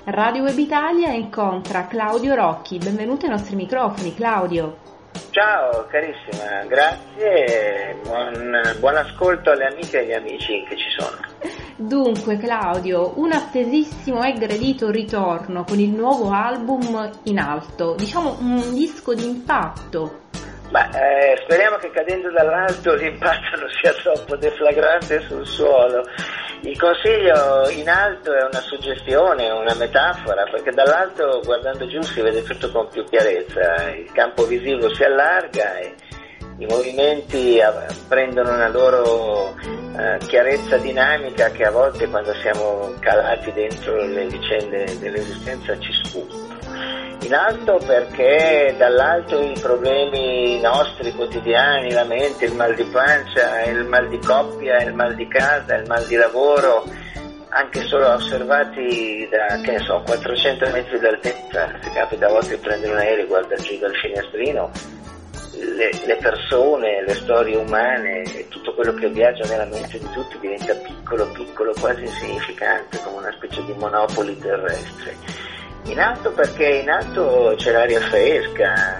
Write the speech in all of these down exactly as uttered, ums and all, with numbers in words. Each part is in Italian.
Radio Web Italia incontra Claudio Rocchi. Benvenuto ai nostri microfoni, Claudio. Ciao carissima, grazie, buon, buon ascolto alle amiche e agli amici che ci sono. Dunque Claudio, un attesissimo e gradito ritorno con il nuovo album In Alto, diciamo un disco di impatto. Ma eh, speriamo che cadendo dall'alto l'impatto non sia troppo deflagrante sul suolo. Il consiglio in alto è una suggestione, una metafora, perché dall'alto guardando giù si vede tutto con più chiarezza, il campo visivo si allarga e i movimenti prendono una loro eh, chiarezza dinamica che a volte quando siamo calati dentro le vicende dell'esistenza ci sfuggono. In alto perché dall'alto i problemi nostri quotidiani, la mente, il mal di pancia, il mal di coppia, il mal di casa, il mal di lavoro, anche solo osservati da, che ne so, quattrocento metri d'altezza, se capita a volte di prendere un aereo e guardare giù dal finestrino, le, le persone, le storie umane e tutto quello che viaggia nella mente di tutti diventa piccolo, piccolo, quasi insignificante, come una specie di monopoli terrestre. In alto perché in alto c'è l'aria fresca,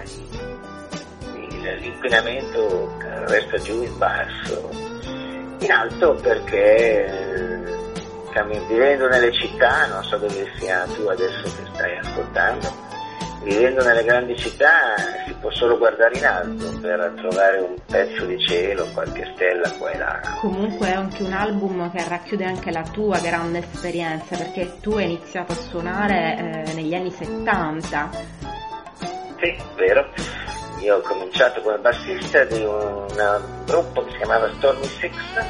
l'inquinamento resta giù in basso. In alto perché vivendo nelle città, non so dove sia tu adesso che stai ascoltando, vivendo nelle grandi città si può solo guardare in alto per trovare un pezzo di cielo, qualche stella qua e là. Comunque è anche un album che racchiude anche la tua grande esperienza, perché tu hai iniziato a suonare eh, negli anni settanta. Sì, vero. Io ho cominciato come bassista di un gruppo che si chiamava Stormy Six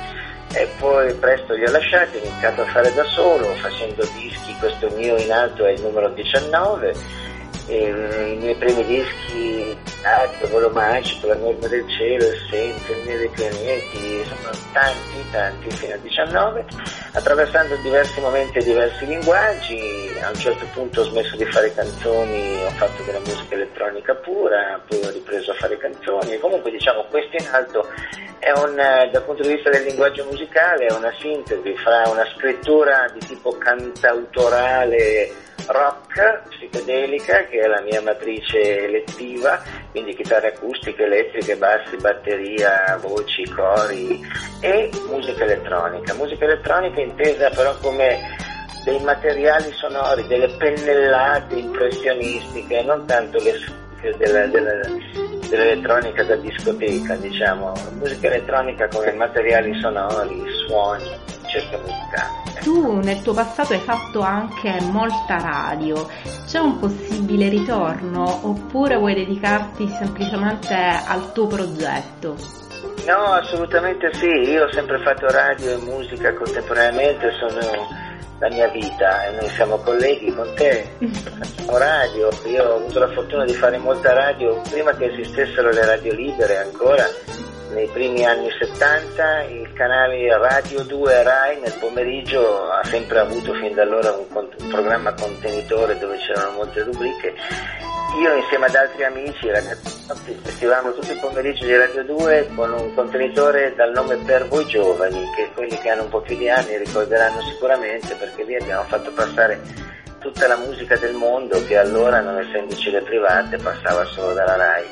e poi presto li ho lasciati, ho iniziato a fare da solo, facendo dischi. Questo mio In Alto è il numero diciannove. E i miei primi dischi, Il Volo Magico, La Norma del Cielo, Essenza, Il Mio dei Pianeti, sono tanti, tanti fino a diciannove, attraversando diversi momenti e diversi linguaggi. A un certo punto ho smesso di fare canzoni, ho fatto della musica elettronica pura, poi ho ripreso a fare canzoni e comunque diciamo questo In Alto è un, dal punto di vista del linguaggio musicale, è una sintesi fra una scrittura di tipo cantautorale rock, psichedelica, che è la mia matrice elettiva, quindi chitarre acustiche, elettriche, bassi, batteria, voci, cori, e musica elettronica. Musica elettronica intesa però come dei materiali sonori, delle pennellate impressionistiche, non tanto le della, della, dell'elettronica da discoteca, diciamo, musica elettronica come materiali sonori, suoni, cerca musicale. Tu nel tuo passato hai fatto anche molta radio, c'è un possibile ritorno oppure vuoi dedicarti semplicemente al tuo progetto? No, assolutamente sì, io ho sempre fatto radio e musica contemporaneamente, sono la mia vita e noi siamo colleghi con te, facciamo radio, io ho avuto la fortuna di fare molta radio prima che esistessero le radio libere ancora. Nei primi anni settanta il canale Radio due Rai nel pomeriggio ha sempre avuto fin da allora un, un programma contenitore dove c'erano molte rubriche. Io insieme ad altri amici, ragazzi, vestivamo tutto il pomeriggio di Radio due con un contenitore dal nome Per Voi Giovani, che quelli che hanno un po' più di anni ricorderanno sicuramente, perché lì abbiamo fatto passare tutta la musica del mondo che allora, non essendoci le private, passava solo dalla Rai.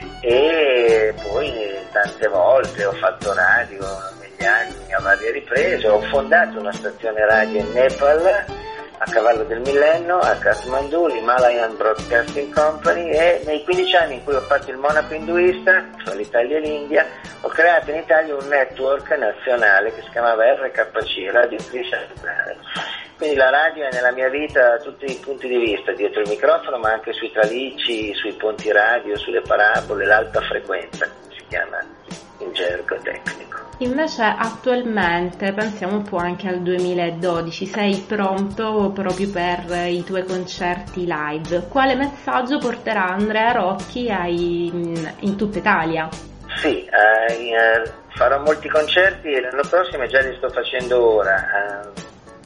E poi tante volte ho fatto radio negli anni a varie riprese, ho fondato una stazione radio in Nepal a cavallo del millennio a Kathmandu, l'Himalayan Broadcasting Company, e nei quindici anni in cui ho fatto il monaco induista tra l'Italia e l'India ho creato in Italia un network nazionale che si chiamava R K C, Radio Krishna. Quindi la radio è nella mia vita da tutti i punti di vista, dietro il microfono ma anche sui tralicci, sui ponti radio, sulle parabole, l'alta frequenza, come si chiama in gergo tecnico. Invece attualmente pensiamo un po' anche al duemiladodici, sei pronto proprio per i tuoi concerti live. Quale messaggio porterà Andrea Rocchi ai, in tutta Italia? Sì, eh, farò molti concerti e l'anno prossimo già li sto facendo ora. Eh,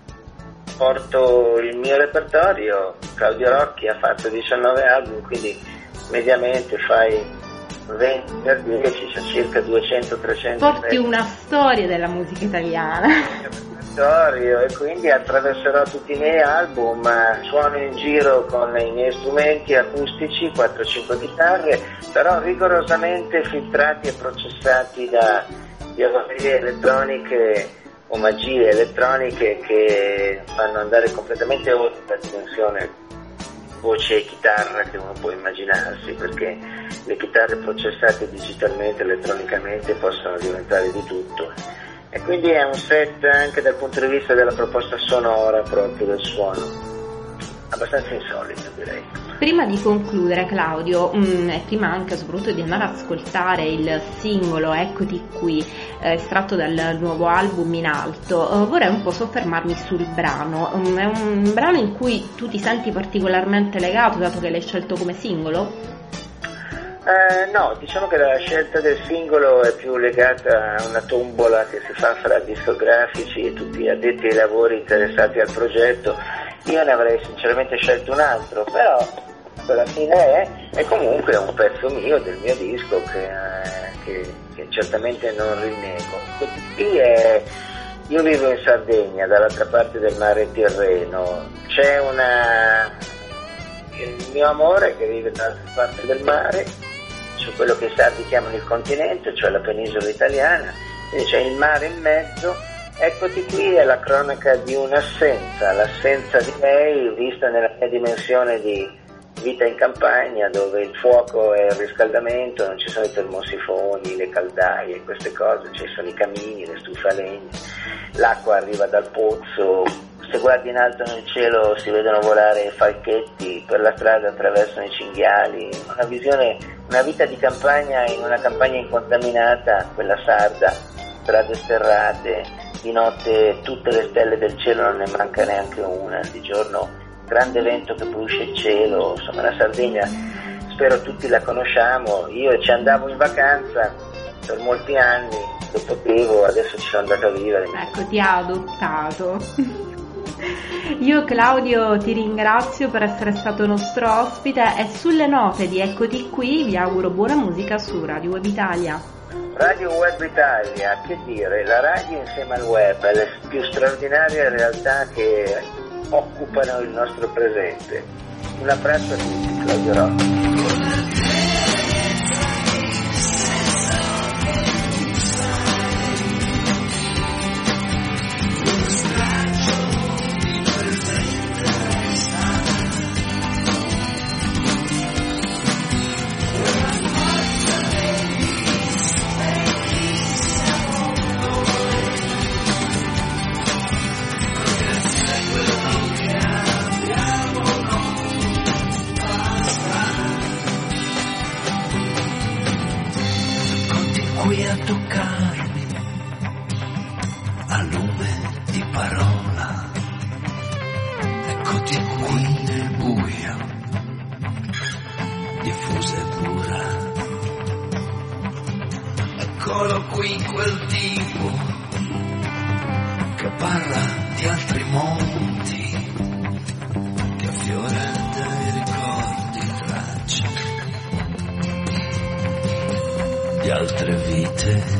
porto il mio repertorio, Claudio Rocchi ha fatto diciannove album, quindi mediamente fai venti per dieci, c'è circa duecento trecento. Porti una storia della musica italiana. territorio e quindi attraverserò tutti i miei album, suono in giro con i miei strumenti acustici, quattro cinque chitarre, però rigorosamente filtrati e processati da diavolerie elettroniche o magie elettroniche che fanno andare completamente oltre la dimensione voce e chitarra che uno può immaginarsi, perché le chitarre processate digitalmente, elettronicamente possono diventare di tutto. E quindi è un set anche dal punto di vista della proposta sonora proprio del suono, abbastanza insolito direi. Prima di concludere Claudio, mh, e prima anche soprattutto di andare ad ascoltare il singolo Eccoti qui, eh, estratto dal nuovo album In Alto, eh, vorrei un po' soffermarmi sul brano. Um, è un brano in cui tu ti senti particolarmente legato, dato che l'hai scelto come singolo? Eh, no, diciamo che la scelta del singolo è più legata a una tombola che si fa fra discografici e tutti gli addetti ai lavori interessati al progetto. Io ne avrei sinceramente scelto un altro, però alla fine è, è comunque un pezzo mio, del mio disco, che, eh, che, che certamente non rinnego. Qui è, io vivo in Sardegna, dall'altra parte del mare Tirreno, c'è una, il mio amore che vive dall'altra parte del mare, su quello che i sardi chiamano il continente, cioè la penisola italiana, quindi c'è il mare in mezzo. Eccoti qui è la cronaca di un'assenza, l'assenza di lei vista nella mia dimensione di vita in campagna, dove il fuoco è il riscaldamento, non ci sono i termosifoni, le caldaie, queste cose, ci sono i camini, le stufe a legna, l'acqua arriva dal pozzo, se guardi in alto nel cielo si vedono volare falchetti, per la strada attraversano i cinghiali, una visione, una vita di campagna in una campagna incontaminata, quella sarda, strade sterrate, di notte tutte le stelle del cielo non ne manca neanche una, di giorno grande vento che pulisce il cielo, insomma la Sardegna spero tutti la conosciamo, io ci andavo in vacanza per molti anni, lo potevo, adesso ci sono andato a vivere. Ecco, ti ha adottato. Io Claudio ti ringrazio per essere stato nostro ospite e sulle note di Eccoti qui vi auguro buona musica su Radio Web Italia. Radio Web Italia, che dire, la radio insieme al web è la più straordinaria realtà che occupano il nostro presente. Un abbraccio a tutti, Claudio Rocchi. Qui a toccarmi a lume di parola, eccoti qui nel buio, diffusa e pura, eccolo qui quel tipo che parla di altri mondi, che affiora dai ricordi tracce di altre vite.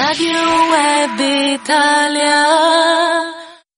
Radio Web Italia.